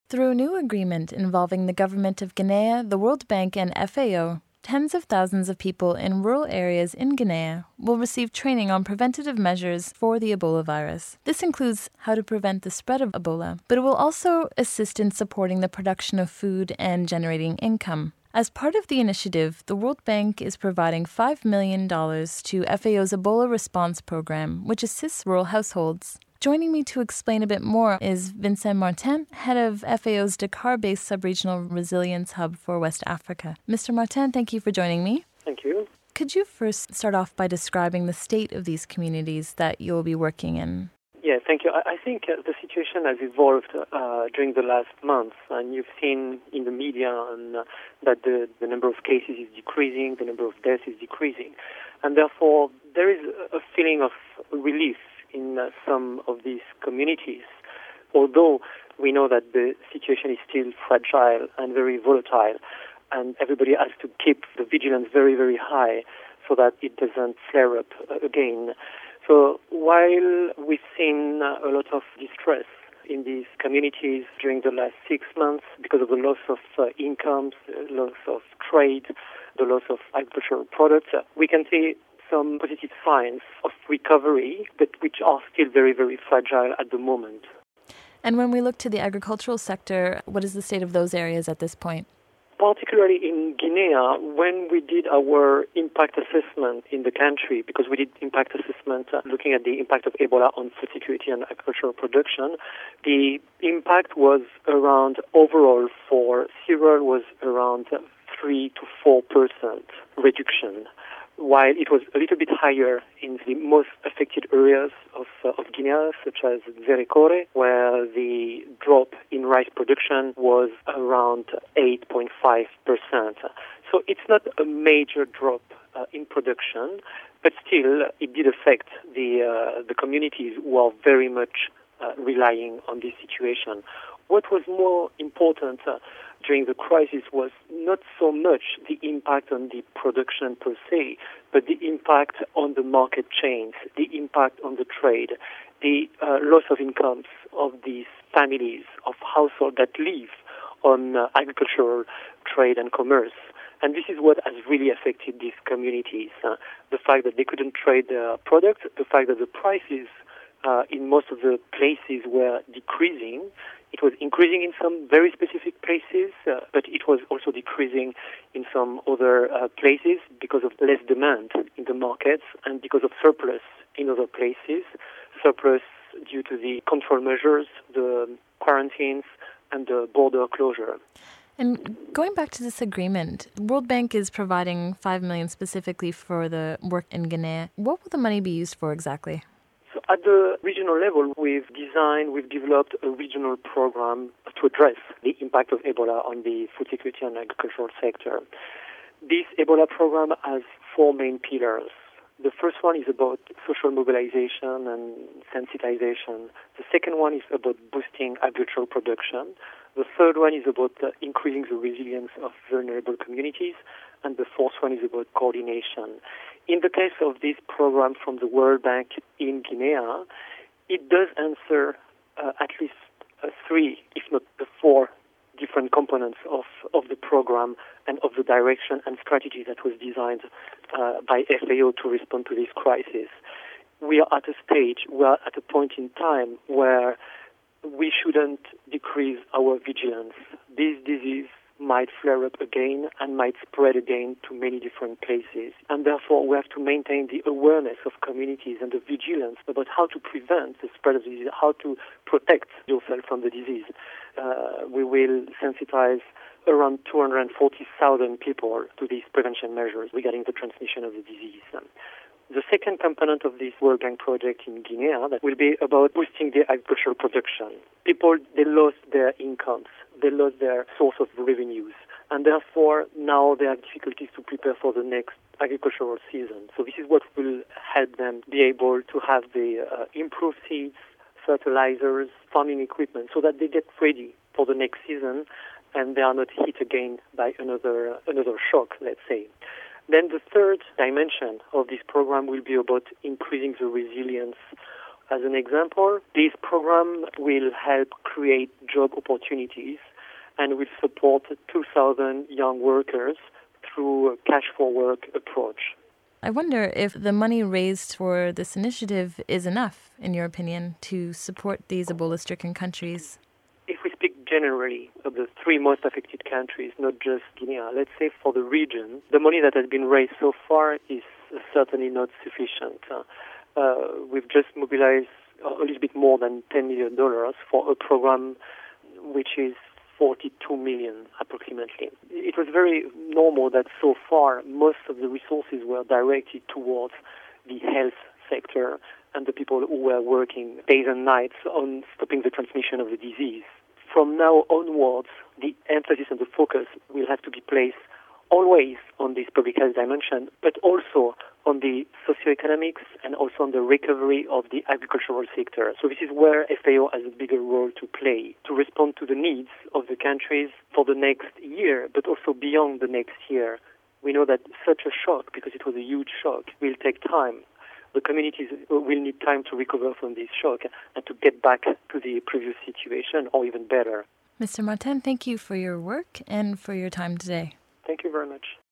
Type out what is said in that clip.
Through a new agreement involving the government of Guinea, the World Bank, and FAO, tens of thousands of people in rural areas in Guinea will receive training on preventative measures for the Ebola virus. This includes how to prevent the spread of Ebola, but it will also assist in supporting the production of food and generating income. As part of the initiative, the World Bank is providing $5 million to FAO's Ebola Response Program, which assists rural households. Joining me to explain a bit more is Vincent Martin, head of FAO's Dakar-based sub-regional resilience hub for West Africa. Mr. Martin, thank you for joining me. Thank you. Could you first start off by describing the state of these communities that you'll be working in? Yeah, thank you. I think the situation has evolved during the last months, and you've seen in the media that the number of cases is decreasing, the number of deaths is decreasing, and therefore there is a feeling of relief in some of these communities, although we know that the situation is still fragile and very volatile, and everybody has to keep the vigilance very, very high so that it doesn't flare up again. So while we've seen a lot of distress in these communities during the last 6 months because of the loss of incomes, loss of trade, the loss of agricultural products, we can see some positive signs of recovery, but which are still very, very fragile at the moment. And when we look to the agricultural sector, what is the state of those areas at this point? Particularly in Guinea, when we did our impact assessment in the country, because we did impact assessment looking at the impact of Ebola on food security and agricultural production, the impact was around, overall for cereal, was around 3 to 4% reduction, while it was a little bit higher in the most affected areas of Guinea, such as Zerekore, where the drop in rice production was around 8.5%. So it's not a major drop in production, but still it did affect the communities who are very much relying on this situation. What was more important during the crisis was not so much the impact on the production per se, but the impact on the market chains, the impact on the trade, the loss of incomes of these families, of households that live on agricultural trade and commerce. And this is what has really affected these communities. The fact that they couldn't trade their products, the fact that the prices in most of the places were decreasing. It was increasing in some very specific places, but it was also decreasing in some other places because of less demand in the markets and because of surplus in other places. Surplus due to the control measures, the quarantines, and the border closure. And going back to this agreement, World Bank is providing $5 million specifically for the work in Guinea. What will the money be used for exactly? So at the regional level, we've developed a regional program to address the impact of Ebola on the food security and agricultural sector. This Ebola program has 4 main pillars. The first one is about social mobilization and sensitization. The second one is about boosting agricultural production. The third one is about increasing the resilience of vulnerable communities. And the fourth one is about coordination. In the case of this program from the World Bank in Guinea, it does answer at least 3, if not the 4, different components of the program and of the direction and strategy that was designed by FAO to respond to this crisis. We are at a point in time where we shouldn't decrease our vigilance. This disease might flare up again and might spread again to many different places. And therefore, we have to maintain the awareness of communities and the vigilance about how to prevent the spread of the disease, how to protect yourself from the disease. We will sensitize around 240,000 people to these prevention measures regarding the transmission of the disease. The second component of this World Bank project in Guinea that will be about boosting the agricultural production. People, they lost their incomes. They lost their source of revenues. And therefore, now they have difficulties to prepare for the next agricultural season. So this is what will help them be able to have the improved seeds, fertilizers, farming equipment, so that they get ready for the next season and they are not hit again by another shock, let's say. Then the third dimension of this program will be about increasing the resilience As an example, this program will help create job opportunities and will support 2,000 young workers through a cash-for-work approach. I wonder if the money raised for this initiative is enough, in your opinion, to support these Ebola-stricken countries. If we speak generally of the three most affected countries, not just Guinea, let's say for the region, the money that has been raised so far is certainly not sufficient. We've just mobilized a little bit more than $10 million for a program which is 42 million approximately. It was very normal that so far most of the resources were directed towards the health sector and the people who were working days and nights on stopping the transmission of the disease. From now onwards, the emphasis and the focus will have to be placed always on this public health dimension, but also on the socioeconomics and also on the recovery of the agricultural sector. So this is where FAO has a bigger role to play, to respond to the needs of the countries for the next year, but also beyond the next year. We know that such a shock, because it was a huge shock, will take time. The communities will need time to recover from this shock and to get back to the previous situation or even better. Mr. Martin, thank you for your work and for your time today. Thank you very much.